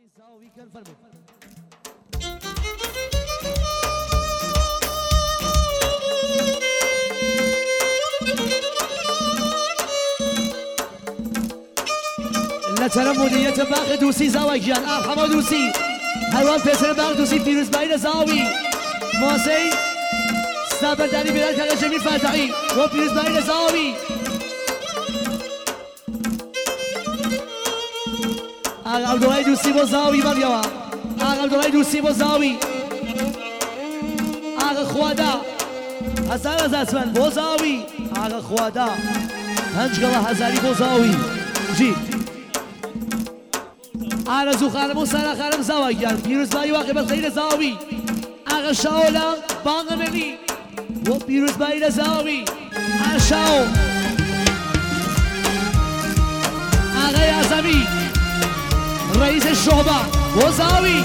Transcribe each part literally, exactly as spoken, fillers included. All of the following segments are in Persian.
زاوی کن فرمون لترم مدیریت باغ دوسی زاوی جان آب حما دوسی هروان پسر باغ دوسی فیروز باید زاوی ماسی سابردانی بیرد که جمیل فتحی و فیروز باید زاوی آقا عبدالله دوستی با زاوی بگیوا آقا عبدالله دوستی با زاوی آقا خوادا هزار از اسمن با زاوی آقا خوادا پنج گلا هزاری با زاوی جی آرزو خانم و سارا خانم زاوی گرم پیروز بایی واقع بخیر زاوی آقا شاولا بانگ منی و پیروز بایی زاوی آقا شاو آقا یازمی رئیس شعبه بوزاوی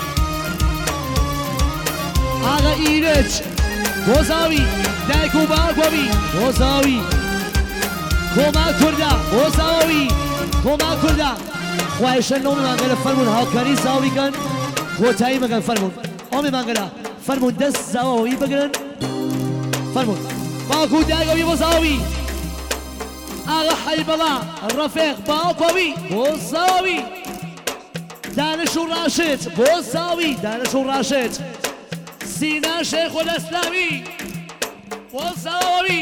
آقا ایرج بوزاوی دایکو باگوی بوزاوی کما کرده بوزاوی کما کرده خواهش نوم منگله فرمون هاکاری زاوی کن کوتاهی مگن فرمون آمی منگله فرمون دست زاوی بگرن فرمون باکو دایگوی بوزاوی آقا حیبلا رفیق باگوی بوزاوی دانش و راشد بوزاوی دانش و راشد سینا شیخ الاسلامی بوزاوی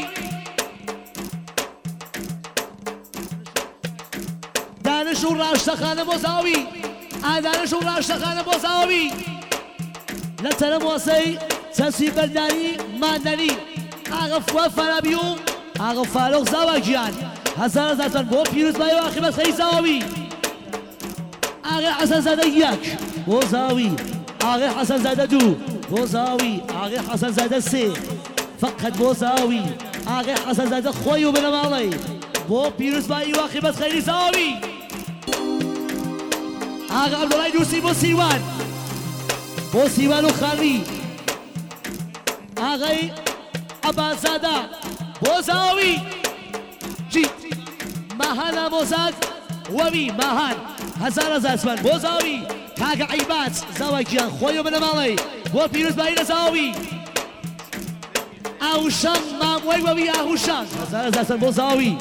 دانش و راشد خانه بوزاوی دانش و راشد خانه بوزاوی لتر موسی تصویب بردانی ماندنی آقا فوا فرابیوم آقا فاروق زاوجیان هزار هزار بو پیروز بایی و آخی بس خیلی زاوی آقا حسن زاده یک بوزاوی آقا حسن زاده دو بوزاوی آقا حسن زاده سه فقط بوزاوی آقا حسن زاده خوی و بنمالی بو پیروز بایی و آخی بس خیلی زاوی آقا عبدالله دوستی بو سیوان بو سیوان و خالی آقا عباس زاده بوزاوی جی مهان موزاد وبی مهان هزار از اسمن بوزاوی کاغ عیبات زاوی جان خویو بنمالی و پیروز باید زاوی آوشان ماموی و بی آوشان هزار از اسمن بوزاوی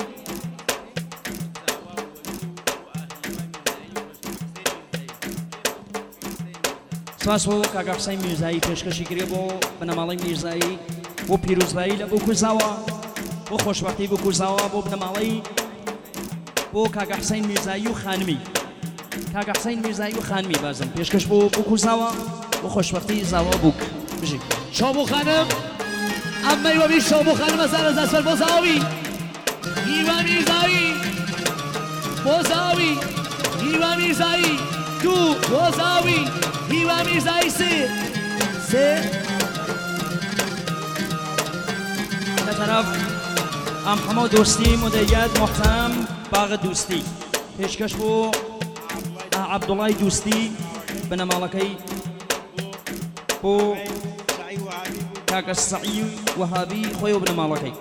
سپاس بۆ کاکا حوسێن میرزایی پێشکەشی کرێ بۆ بنەماڵەی میرزایی بۆ پیرۆزبایی لە بۆ کوزاوە بۆ خۆشبەختی بۆ کوزاوە بۆ بنەماڵەی بۆ کاکا حوسێن میرزایی و خانمی کاکا حوسێن میرزایی و خانمی بازم پێشکەش بۆ بۆ کوزاوە بۆ خۆشبەختی زاوە بووک بژی شامو خانم ئەمەی وەبی شامو خانم هەزار هەزار سپەر بۆ زاوی هیوا میرزایی بۆ زاوی هیوا میرزایی دوو بۆ زاوی هیوا میرزایی سێ سێ لە طرف ئەم هەموو دۆستی مدەریەت محتەرەم باغ دوستی پێشکەش بۆ عەبدوڵای دوستی بنەماڵەکەی بۆ کاکە سەعی وەهابی خۆی و بنەماڵەکەی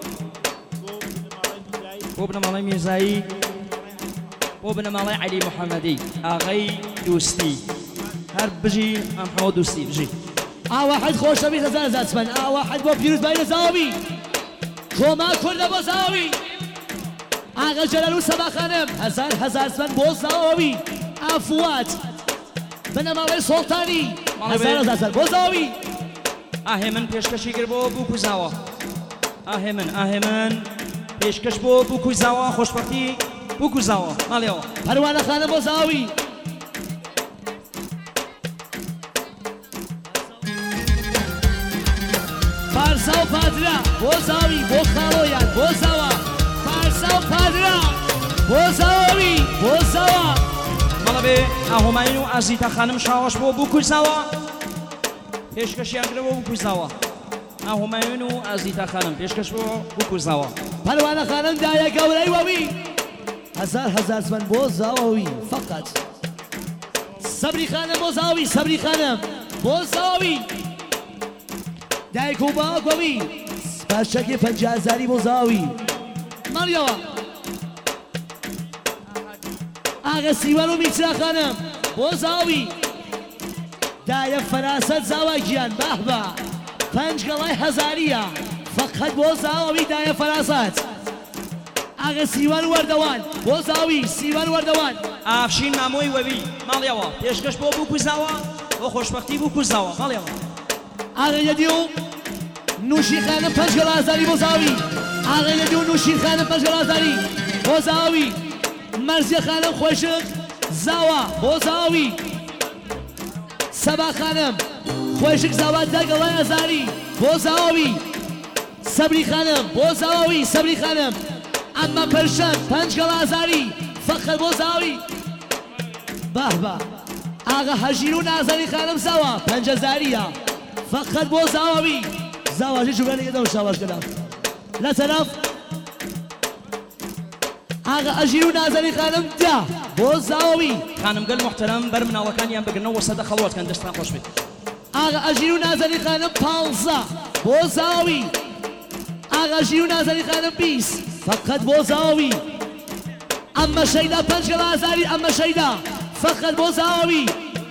بۆ بنەماڵەی میرزایی بۆ بنەماڵەی عەلی محەممەدی ئاغای دوستی هەر بژی ئەم هەموو دوستی بژی ئاواحد خۆشەوی هەزار هەزار سپەن ئاواحد بۆ پیروز باید زاوی کۆما کوردە بۆ زاوی ئاغا جەلال و سەبا خانم هەزار هەزار سپەن بۆ زاوی ئافوات بنەماڵەی سوڵتانی هەزار هەزار سپەن بۆ زاوی ئاهێ من پێشکەشی کرد بۆ بوو کوزاوە ئاهێ من ئاهێ من پێشکەش بۆ بوو کوزاوە خۆشبەختی بوو کوزاوە ماڵێەوە پەروانە خانە بۆ زاوی پارسا و پادرا بۆ زاوی بۆ خاڵۆیان بۆ زاوە پارسا و پادرا بۆ زاوی بۆ زاوە مەڵە بێ ئاهۆماین و ئازیتا خانم شاوەش بۆ بوو کوزاوە پێشکەشیان کرد بۆ بوو کوزاوە ئاهۆماین و ئازیتا خانم پێشکەش بۆ بوو کوزاوە پەروانە خانم دایە گەورەی وەوی هەزار هەزار سپەن بۆ زاوی فقط سەبری خانم بۆ زاوی سەبری خانم بۆ زاوی دایک و باوکەوی سپاسچەکی پەنجا هەزاری بۆ زاوی مەڵیەوە ئاغا سیوان و میچرا خانم بۆ زاوی دایە فەراست زاوا گیان بەهبە پەنج گەڵای هەزاریە فەقەت بۆ زاوی دایە فەراست ئاغا سیوان وەردەوان بۆ زاوی سیوان وەردەوان ئافشین مامۆی وەوی ماڵیەوە پێشکەش بۆ بوو کوزاوە بۆ خۆشبەختی بوو کوزاوە ماڵیەوە ئاغا یەدی و نوشی خانم پەنج گەڵا هەزاری بۆ زاوی ئاغا یەدی و نوشی خانم پەنج گەڵا هەزاری بۆ زاوی مەرزیە خانم خۆشک زاوا بۆ زاوی سەبا خانم خۆشک زاوا دە گەڵای هەزاری بۆ زاوی سەبری خانم بۆ زاوی سەبری خانم ئەمە پەرشەم پەنج گەڵا هەزاری فەقەت بۆ زاوی بەهبە ئاغا هەژیر و نازەری خانم زاوا پەنج هەزاریە فەقەت بۆ زاوی زاواژی جوگەنێکە دەو شاواشکەدا لە تەرەف ئاغا ئەژیر و نازەری خانم دا بۆ زاوی خانمگەل محتەرەم بەر مناڵەکانیان بگرنەوە سەدە خەڵوەتکەن دەستان خۆش بێت ئاغا ئەژیر و نازەری خانم پانزە بۆ زاوی ئاغا ئەژیر و نازەری خانم بیست فەقەت بۆ زاوی ئەمە شەیدا پەنج گەڵا هەزاری ئەمە شەیدا فەقەت بۆ زاوی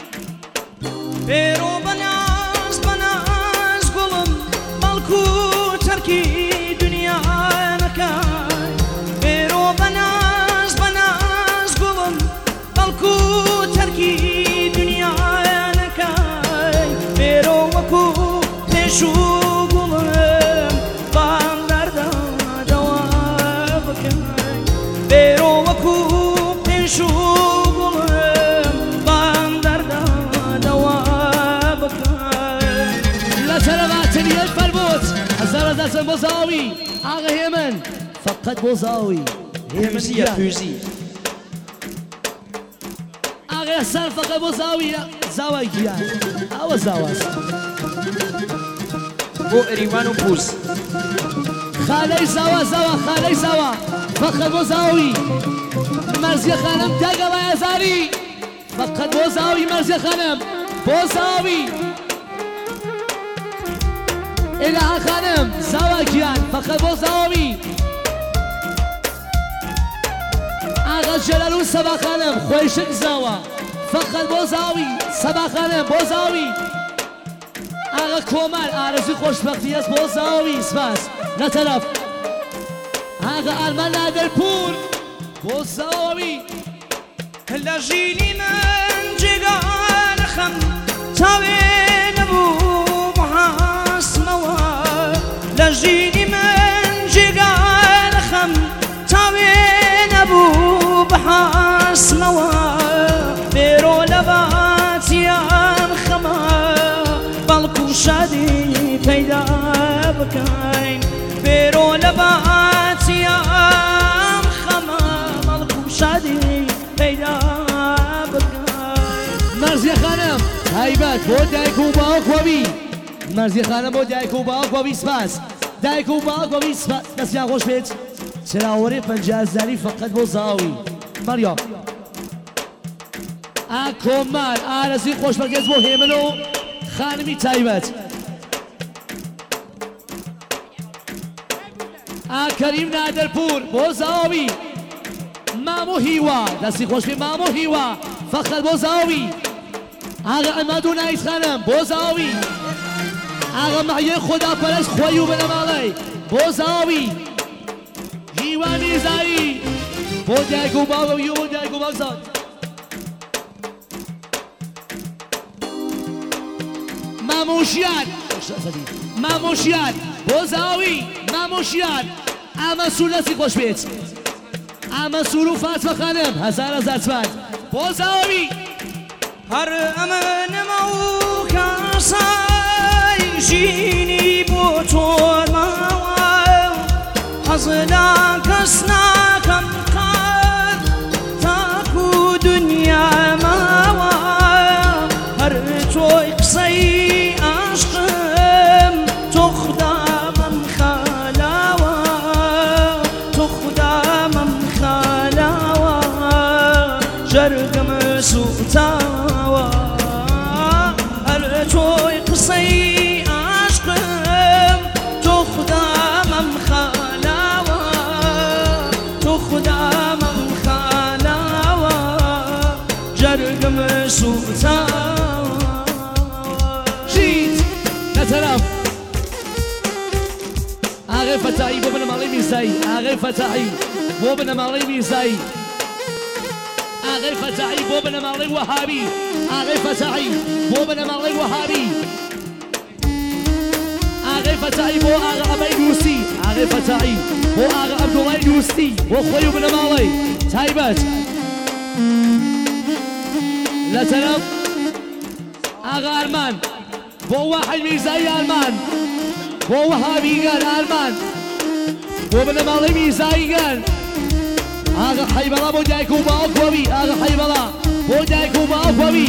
بێرۆ بەناز بەناز گوڵم بەڵکو تەرکی دنیانەکەی بێرۆ بەناز بەناز گوڵم بەڵکو تەرکی دنیانەکەی بێرۆ وەکو پێشوو گوڵم بام دەردە دەوا بکەی بێرۆ وەکو پێشوو گوڵم بام دەردە دەوا بکەی لە تەرەفاتنیەش فەرمووت هەزار هەزارچەند بۆ زاوی ئاغا هێمن فەقەت بۆ زاوی پوزیە پوزی ئاغا ئەحسان فەقەت بۆ زاوی زاوای گیان ئەوە زاواست بۆ ئەریوان و پوز خالەی زاوا زاوا خالەی زاوا فەقەت بۆ زاوی مەرزیە خانم دە گەڵای هەزاری فەقەت بۆ زاوی مەرزیە خانم بۆ زاوی ئێلەها خانم زاوا گیان فەقەت بۆ زاوی ئاغا جەلال و سەبا خانم خۆشک زاوا فەقەت بۆ زاوی سەبا خانم بۆ زاوی ئاغا کۆمار ئارەزوی خۆشبەختی هەست بۆ زاوی سپاس لە تەرەف ئاغا ئارمان نادەرپور بۆ زاوی لە ژینی من جێگا نەخەم چاوێ نەبوو بەحاسمەوە لە ژینی من جێگا نەخەم چاوێ نەبوو بەحاسمەوە بێرۆ لە باتیان خەمە بەڵکو شادی پەیدا بکەین بێرۆ لە باتیان خەمە بەڵکو شادی پەیدا بکەین مەرزیە خانم تایبەت بۆ دایک و باوکۆبی مەرزیە خانم بۆ دایک و باوکۆبی سپاس دایک و باوکۆبی سپاس دەستیان خۆش بێت چراوەڕێ پەنجا هەزاری فەقەت بۆ زاوی مەریەم ئا کۆمار ئارەزوی خۆشبەرگێز بۆ هێمن و خانمی تایبەت ئا کەریم نادەرپور بۆ زاوی مامۆ هیوا دەستی خۆش بێ مامۆ هیوا فەقەت بۆ زاوی ئاغا ئەماد و نایت خانم بۆ زاوی ئاغا مەحیە خۆداپەرست خۆی و بەنەماڵەی بۆ زاوی هیوا میرزایی بۆ دایک و باوکە و بۆ دایک و باوکزاد مامۆشیان مامۆشیان بۆ زاوی مامۆشیان ئامەسوور دەستی خۆش بێت ئامەسوور و فاتمە خانم هەزار هەزار چوار بۆ زاوی هەر ئەمە نەما و کاسای ژینی بۆ تۆر ماوە حەز لە کەس ناکەم قەت تاکو دنیا ماوە هەر تۆی قسەی عاشقم تۆ خودا من خالاوە تۆ خودا من خالاوە ژەرگەم سوتاوە هەر تۆی قسەی عاشقم تۆ خودا من خالاوە تۆ خودا بسوتا جيت نترف آغای فتاحی بۆ بنەماڵەی میرزایی ئاغای فتاحی بۆ بنەماڵەی میرزایی ئاغای فتاحی بۆ بنەماڵەی وەهابی ئاغای فتاحی بۆ بنەماڵەی وەهابی ئاغای فتاحی بۆ ئاغا عەبەی نووسی ئاغای فتاحی بۆ ئاغا عەبدوڵای نووسی بۆ خۆی و بنەماڵەی تایبەت لە تەرەف ئاغا ئەرمان بۆ واحد میرزایی ئەرمان بۆ وەهابیگەر ئەرمان بۆ بنەماڵەی میرزاییگەر ئاغا حەیبەڵا بۆ دایک و باوکۆوی ئاغا حەیبەڵا بۆ دایک و باوکۆوی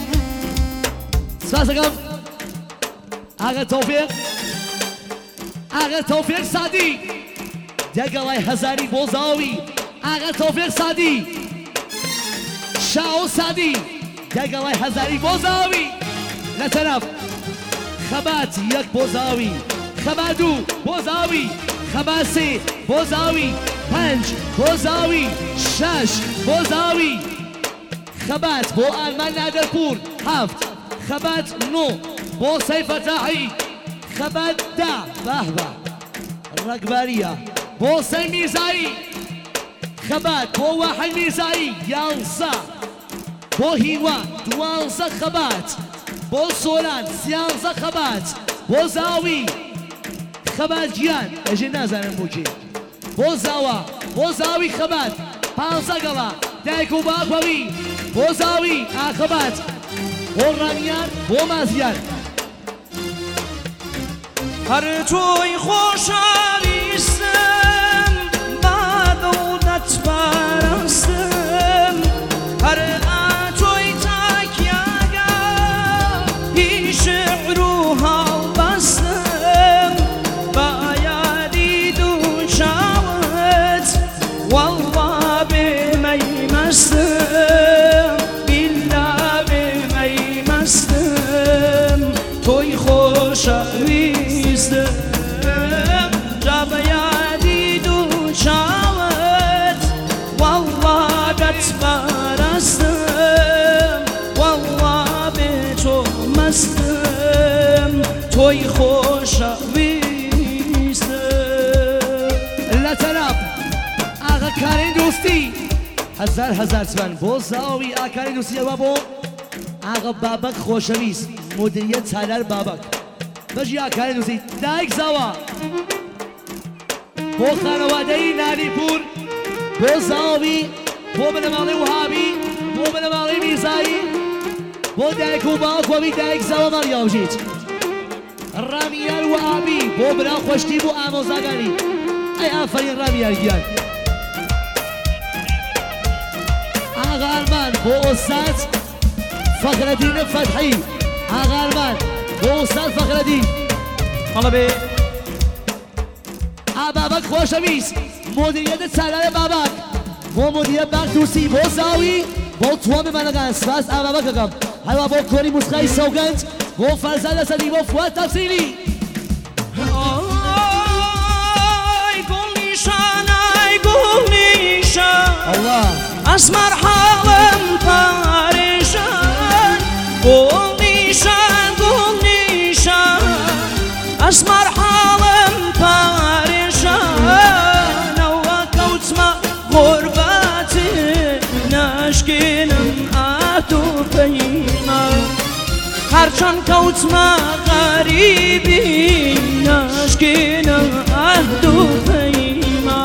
سپاس دەکەم ئاغا تەوفیق ئاغا تەوفیق سادی دەگەڵای هەزاری بۆ زاوی ئاغا تەوفیق سادی شاو سادی دەگەڵای هەزاری بۆ زاوی لە تەرەف خەبات یەک بۆ زاوی خەبات دوو بۆ زاوی خەبات سێ بۆ زاوی پەنج بۆ زاوی شەش بۆ زاوی خەبات بۆ ئارمان نادەرپور هەفت خەبات نۆ بۆ سەی فەتاحی خەبات دا بەهبە ڕەگباریە بۆ سەی میرزایی خەبات بۆ واحد میرزایی یانزە بۆ هیوان دوانزە خەبات بۆ سۆران سیانزە خەبات بۆ زاوی خەبات گیان ئەژێ نازانم بۆ کێ بۆ زاوا بۆ زاوی خەبات پانزە گەڵا دایک و باوکۆوی بۆ زاوی ئاخەبات بۆ ڕامیان بۆ مازیان هەر تۆی خۆشەویستم بادە و دەتپەرستم هەر ئاتۆی تاکیاگە هی شعر و هەڵبەستم بە یادی دوو چاوت وەڵڵا بێمەی مەستم بیللا بێمەی مەستم تۆی خۆشەویستم جا بە یادی دوو چاوت وەڵڵا دەتپەرستم وەڵڵا بێ تۆ مەستم تۆی خۆشەویستم لە تەرەف ئاغا کارین دوستی هەزار هەزار چوان بۆ زاوی ئاکاری دوستی ئەوە بۆ ئاغا بابەک خۆشەویست مدیریەت سالار بابەک بەژی ئاکاری دوستی دایک زاوە بۆ خانەوادەی ناریپور بۆ زاوی بۆ بنەماڵەی وهابی بۆ بنەماڵەی میرزایی بۆ دایک و باوکۆوی دایک زاوە ماڵیاوژیت ڕامیار و ئابی بۆ برا خۆشتی بۆ ئامۆزاگانی ئەی ئافرین ڕامیار گیان ئاغا ئەرمان بۆ ئۆستاد فەخرەدین فەتحی ئاغا ئەرمان بۆ ئۆستاد فەخرەدین هەڵە بێ ئابابەک خۆشەویست مدیریەتە سالارە بابەک بۆ مدیریەت باک دووسی بۆ زاوی بۆ تووە بمانەکان سپاس ئابابەک دەکەم هەروە بۆ کۆری موسقای سەوگەنج بۆ فەرزاد لەسەدی بۆ فواد تەفسیری ئای گوڵنیشان ئای گوڵنیشان الله ئەسمەر حاڵم پارێژان گوڵنیشان گوڵنیشان ئەسمەر حاڵم پارێژان ئەوە کەوتمە غوربەتی ناشکێنم ئات و پەیمە هەرچەند کەوتمە غەریبی ناشکێنم ئات و پەیمە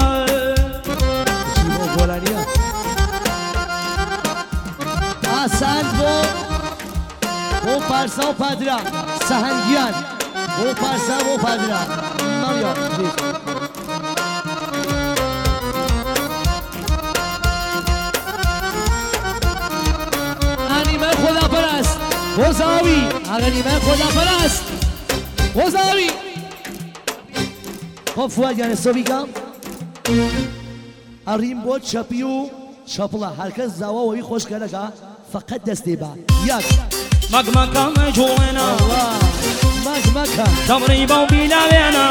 ئاسان بۆ بۆ پارسا و پادرا سەهەنگیان بۆ پارسا بۆ پادرا ماڵیا ئانیمە خۆداپەرست بۆ زاوی ئاغەنیمە خۆداپەرست بۆ زاوی خۆ فوادیانە سۆبیکەم ئەڕیم بۆ چەپی و چەپڵە هەرکەس زاوەوەی خۆشکەرەکە فقط دەستێ بە یەک مەگمەکە مەجوڵێنە مەگمەکە تەمڕی بەو بیلاوێنە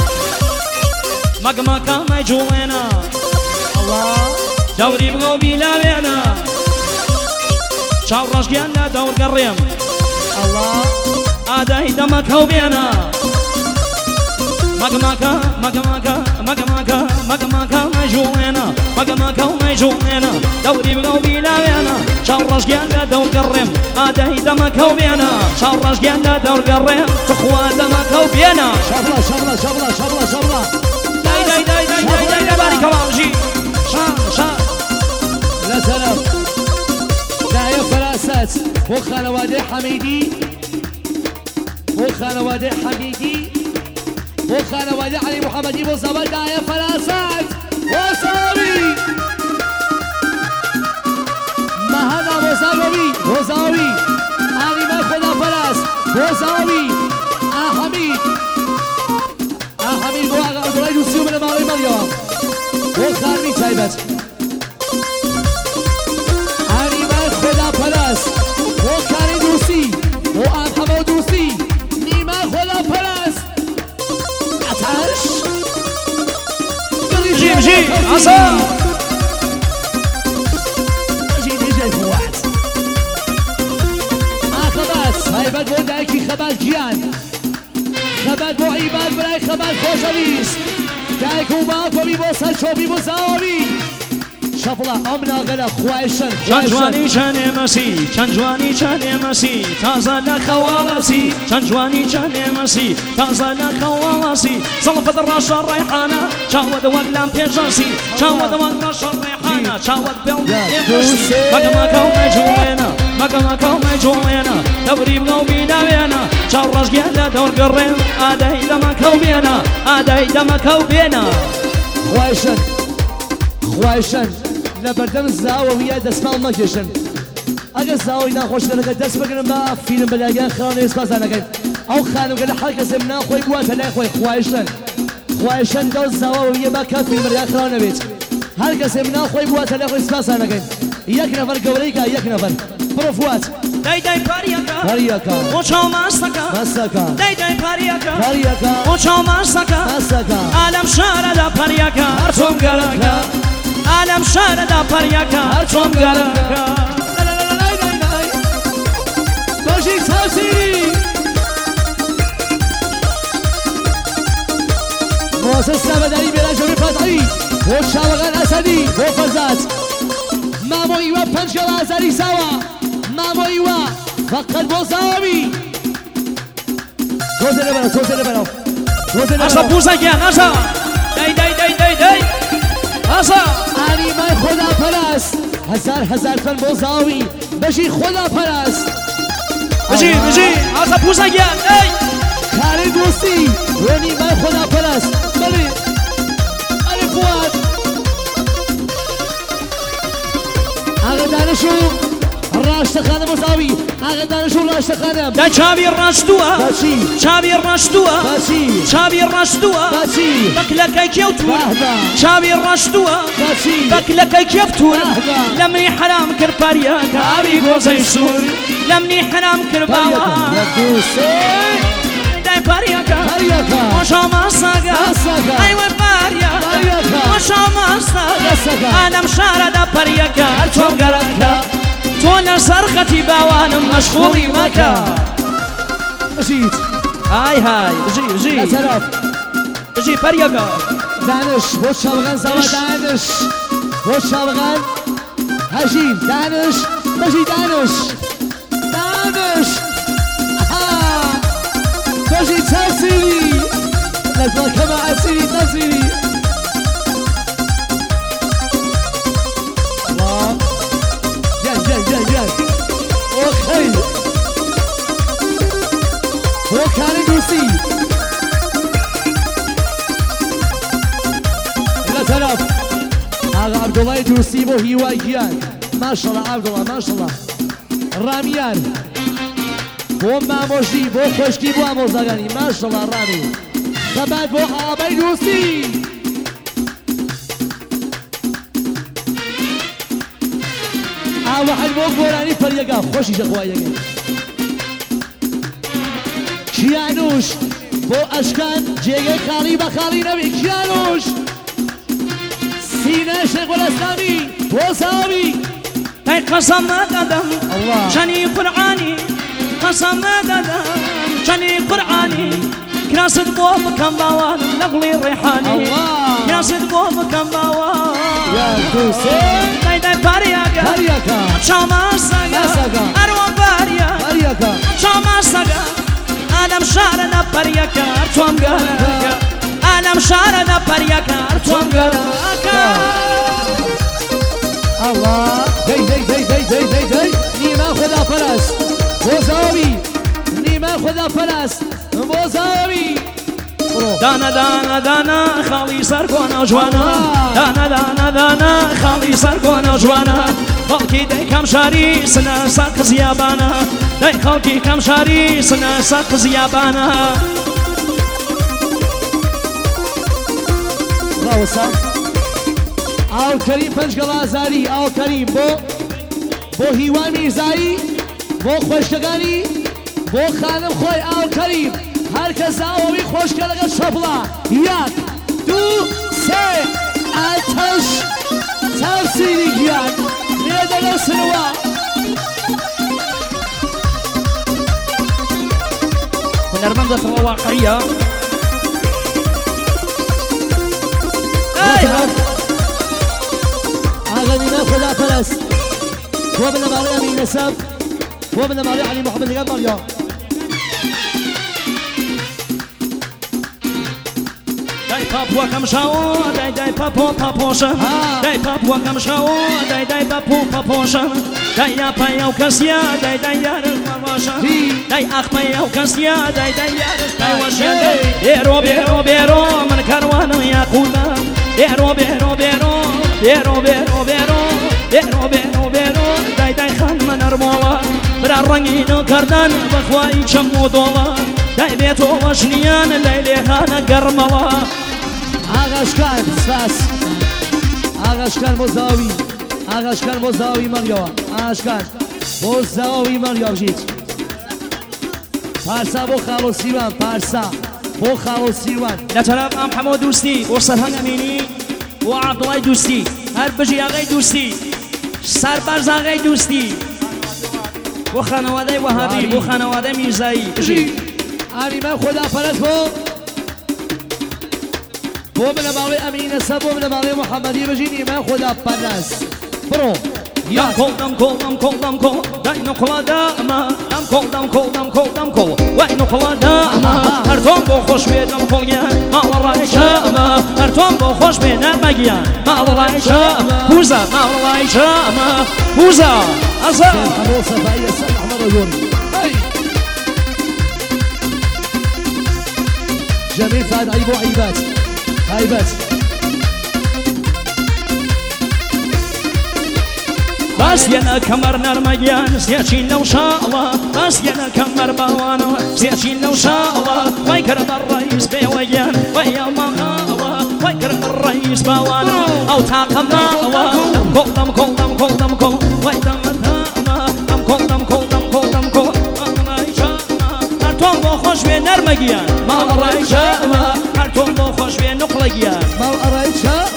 مەگمەکە مەجوڵێنە دەوری بڵۆ بیلاوێنە چاو ڕژگیان لە دەور گەڕێم الله ئادای دەمەکە و بێنە مەگەماکە مەگەماکە مەگەماکە مەگەماکە مەجوڵێنە مەگەماکە و مەجوڵێنە دەوری بگە و بیلاوێنە چاو ڕژگیان لە دەور گەڕێم ئادای دەمەکە و بێنە چاو ڕژگیان لە دەور گەڕێم تخوا دەمەکە و بێنە شەبڵە شەبڵە شەبڵە شەبڵە شەبڵە دای دای دای دای دای دای لەباری کەواڵژی شا شا لەسەرم دایە فەراست بۆ خانەوادەی حەمیدی بۆ خانەوادەی حەمیدی بۆ خانەوادەی عەلی محەممەدی بۆ زەبەر دایە فەراست بۆ ساوی مەهەدا بۆ زاوی بۆ زاوی ئالیمای خۆدا فەراست بۆ زاوی ئاحەمید ئاحەمید بۆ ئاغا عەبدوڵای دووسی و منە ماڵەی مەڵیەوە بۆ خارمی تایبەت خدا پرست و کاری دوستی و آنها دوستی نیمه خدا پرست آتش جیم جیم آسا جیم جیم فوات آخبات هایبت بو دایکی خبات گیان خبات بو عیباد برای خبات خوشویست دایکو باکوی بو سرچوبی بو زاوی شفلا امنا غلا خواهشن چند جوانی چند مسی چند جوانی چند مسی تازه نخوالاسی چند جوانی چند مسی تازه نخوالاسی صلفت الراش الريحانة شاود وقلام بيجاسي شاود وقلاش الريحانة شاود بيوم بيجاسي مقما كومي جوينا مقما كومي جوينا دوري بقومي داوينا شاو رجيانا دور قرين آداي دما كوبينا آداي دما كوبينا خواهشن خواهشن لبردم زاویه دستمال مکشن اگر زاویه نخوش دارد دست بگیرم با فیلم بلاگان خانه اسپاس نکن او خانم قال حرکت از من خوی قوت لا خوی خواهشن خواهشن دو زاویه با که فیلم بلاگان خانه بیت حرکت از من خوی قوت لا خوی اسپاس نکن یک نفر گوری که یک نفر پروفوات دای دای پاریاکا پاریاکا اوچاو ماستاکا ماستاکا دای دای پاریاکا پاریاکا اوچاو ماستاکا ماستاکا عالم شهر دا پاریاکا هرچوم گلاکا عالم شهر دا پاریاکا هرچوم گلاکا باشی ساسی موسس سبداری بیرا جوری فتحی و شاوغان اسدی و فرزاد ماموی و پنجگل ازاری سوا ماموی و فقط بوزاوی توزنه برا توزنه برا توزنه برا اشا بوزا گیان اشا دای دای دای دای دای اشا علیمای خدا پرست هزار هزار تن بوزاوی بشی خدا پرست بشی بشی اشا بوزا گیان دای کاری دوستی و نیمای خدا پرست بلی علی فواد آقا دانشو راشت خانم مساوی آقا دانشو راشت خانم دا چاوی راشتوها باشی چاوی راشتوها باشی چاوی راشتوها باشی بکلکای کیوتور بهبه چاوی راشتوها باشی بکلکای کیوتور بهبه لمنی حرام کر پاریاکا آبی گوزای سور لمنی حرام کر باوا دای پاریاکا پاریاکا ماشا ماساگا ماساگا ایوه پاریاکا پاریاکا ماشا ماساگا ماساگا عالم شهر دا پاریاکا هرچوم گلاکا تو لسرختي باوانم مشغولي مكا بشيت هاي هاي جي جي لا ترف جي بريقا دانش بو شالغان زوا دانش بو شالغان هجيم دانش بشي دانش دانش آها بشي تاسيري لازم كما اسيري تاسيري الله جاي جاي جاي جاي اوكي وكان دوسي لا تلف هذا عبد الله دوسي بو هوايان ما شاء الله عبد الله ما شاء الله راميان بو ماموشي بو خوشكي بو اموزاغاني ما شاء الله رامي خبات بو عابي دوسي واحد بو قراني فريقا خوشي شخوايا كيانوش بو اشكان جيجي خالي بخالي نبي كيانوش سينا شيخ والاسلامي بو سامي دای قسم ندادم الله. چنی قرآنی قسم ندادم چنی قرآنی كراسد بوب كم باوان نقلي ريحاني كراسد بوب كم باوان يا حسين داي داي بارياكا بارياكا شاما ساقا أروى باريا بارياكا شاما ساقا أنا مشارنا بارياكا أرتوام قالاكا أنا مشارنا بارياكا أرتوام قالاكا الله داي داي داي داي داي داي داي نيما خدا فرس بوزاوي نيما خدا فرس بوزاوي دانا دانا دانا خالي سرقونا جوانا دانا دانا دانا خالي سرقونا جوانا خالكي داي كم شاري سنا ساق زيابانا داي خالكي كم شاري سنا ساق زيابانا الله وسام او كريم پنج گلازاری او كريم بو بو هیوان میرزایی بو خوشگانی بو خانم خوی او كريم هر کس آوی خوش کرده شبلا یک دو سه آتش تفسیری گیان نیدن سنوا هنرمند توا واقعیه آقا نیمه خدا پرست و ابن مالی امین نسب و ابن مالی علی محمد نگم مالیا دای پاپوا کم شاو دای دای پاپو پاپوشم دای پاپوا کم شاو دای دای پاپو پاپوشم دای یا پایو کسیا دای دای یار پاپوشم دای اخ پایو کسیا دای دای یار پاپوشم بیرو بیرو بیرو من کاروانم یا خودا بیرو بیرو بیرو بیرو بیرو بیرو بیرو بیرو بیرو دای دای خان من ارمولا برا رنگینو کردن بخوای چمو دولا دای بیتو وشنیان لیلی خانه گرملا آغاشکان ساس آغاشکان مزاوی آغاشکان مزاوی مریا آغاشکان مزاوی مریا بجید پارسا بو خالو سیوان پارسا بو خالو سیوان لطرف ام حمود دوستی و سرهنگ امینی و عبدالله دوستی هر بجی آقای دوستی سربرز آقای دوستی و خانواده وهابی و خانواده میرزایی بجی آنی من خدا پرست بو بو من مالی امین سب و من مالی محمدی بجینی من خدا پرست برو دم کل دم کل دم کل دم کل دای نقلا داما دم کل دم کل دم کل دم کل وای نقلا داما هر توم بو خوش بیدم کل گیان مال رای شاما هر توم بو خوش بیدم مگیان مال رای شاما بوزا مال رای شاما بوزا ازا حمو صفایی سن احمد رجونی جميل فهد عيبو عيبات عيبات بس ينا كمر نرمجان سياشين لو شاء الله بس ينا كمر باوانو سياشين لو شاء الله ويكرم الرئيس بيويان ويا مغاوة ويكرم الرئيس باوانو او تاقم ماوة كل دم كل دم كل دم كل ويدم الثامة دم كل دم كل دم كل دم كل هرتون بو خوش بي نرمجيان مال الرئيس شاء هرتون بو خوش بي نقلجيان مال الرئيس شاء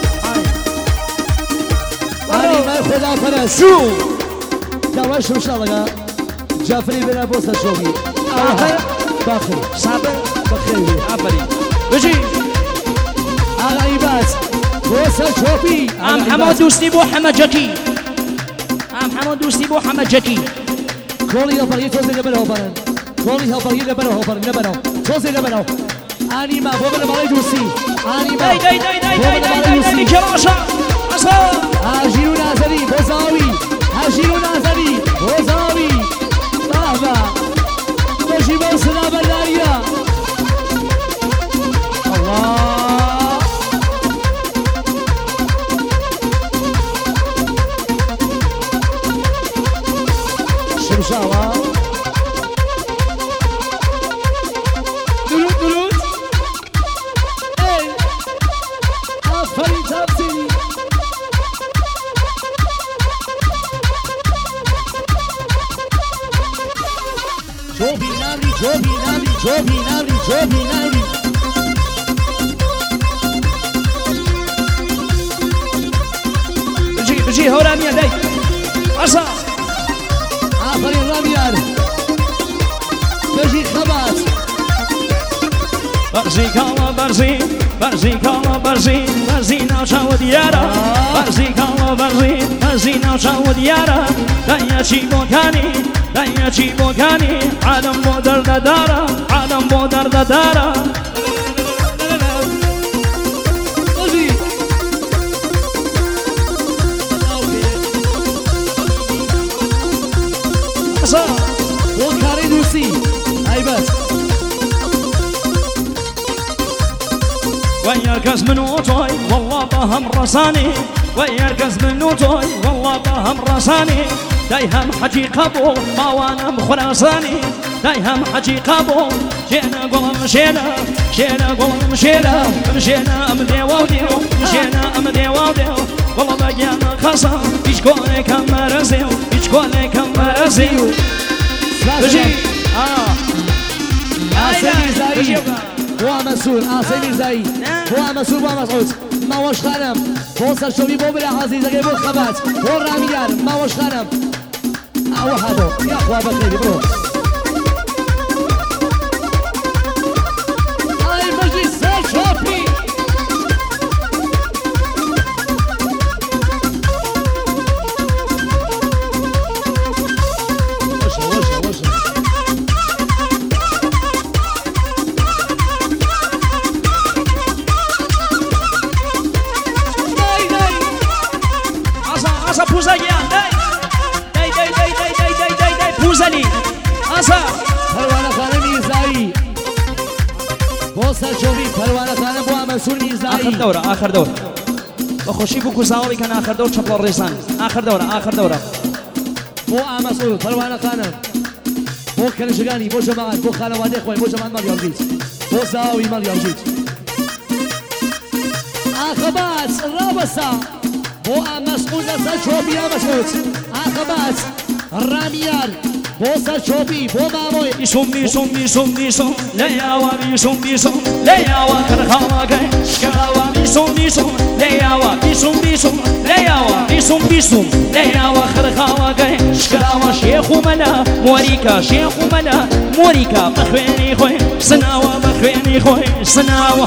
آنی من خدا پرست شو دواش ان شاء الله جعفری بنا بوسه شوقي صابر باخر صابر بخير عفري بجي على عيبات بوسه شوقي ام حمود دوستی بو حمجکی ام حمود دوستی بو حمجکی كولي هبري توزي لبنو هبرن كولي هبري لبنو هبرن لبنو توزي لبنو آنی ما بو من مالي دوستی آنی ما داي داي داي داي داي داي داي كراشا اصلا هاجيرو نازلي بوزاوي هاجيرو نازلي بوزاوي طلعنا نجيب وصلنا بلايا الله شمشاوة دلوت دلوت اي افرين تابسيني جوبي نامري جوبي نامري جوبي نامري جوبي نامري بجي بجي هورا ميا داي أسا آفرین ڕامیار بەژی خەبات برزي كالا برزي برزي كالا برزي برزي ناوشا وديارا برزي كالا برزي برزي ناوشا وديارا دايا شي بوكاني دايا شي بوكاني عالم بو درد دارا عالم بو درد دارا بەژی أسا بۆ کاری نووسی ئایبەت ويركز من وطوي والله بهم رساني ويركز من وطوي والله بهم رساني دايهم حجي قبول ما وانا مخراساني دايهم حجي قبول جينا قول مشينا مشينا قول مشينا مشينا امدي وديو مشينا امدي وديو والله بقينا خصم ايش كوني كم مرزيو ايش كوني كم مرزيو بجي اه ئاسە میرزایی بۆ ئامەسوور ئاسە میرزایی بۆ ئامەسوور بۆ ئامەسعود ماوەش خانم بۆ سەرچۆبی بۆ برا حەزیزەکەی بۆ خەبات بۆ ڕامیار ماوەش خانم ئەوە هاتۆ یاخوا بەخێری بڕۆ ئای بەژی سەرچۆپی وەشە وەشە وەشە أسا بوزايا داي داي داي داي داي داي داي داي داي بوزالي أسا پەروانە خانە میرزایی بۆ سەرچۆبی پەروانە خانە بۆ ئامەسوور آخر میرزایی دورة آخر دورة بخوشي بو كوزاوي كان آخر دورة شبل الريسان آخر دورة آخر دورة بۆ ئامەسعود پەروانە خانە بۆ کەنشگانی بۆ جەماعەت بۆ خانەوادەی خۆی بۆ جەماعەت مەڵیاوژیت بۆ زاوی مەڵیاوژیت ئاخەبات ڕابەسا بۆ ئامەسعود سەرچۆبی ئامەسعود ئاخەبات ڕامیار بۆ سەرچۆبی بۆ مامۆی بيسوم بيسوم بيسوم بيسوم لا ياوا بيسوم بيسوم لا ياوا كرخاوا كاي شكاوا بيسوم بيسوم لا ياوا بيسوم بيسوم لا ياوا بيسوم بيسوم لا ياوا كرخاوا كاي شكاوا شيخ منا موريكا شيخ منا موريكا بخويني خوي سناوا بخويني خوي سناوا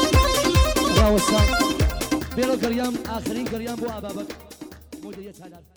ڕاوەسا بێڵە گەریام ئاخرین گەریام بۆ ئابابەت مدیریەت هەلال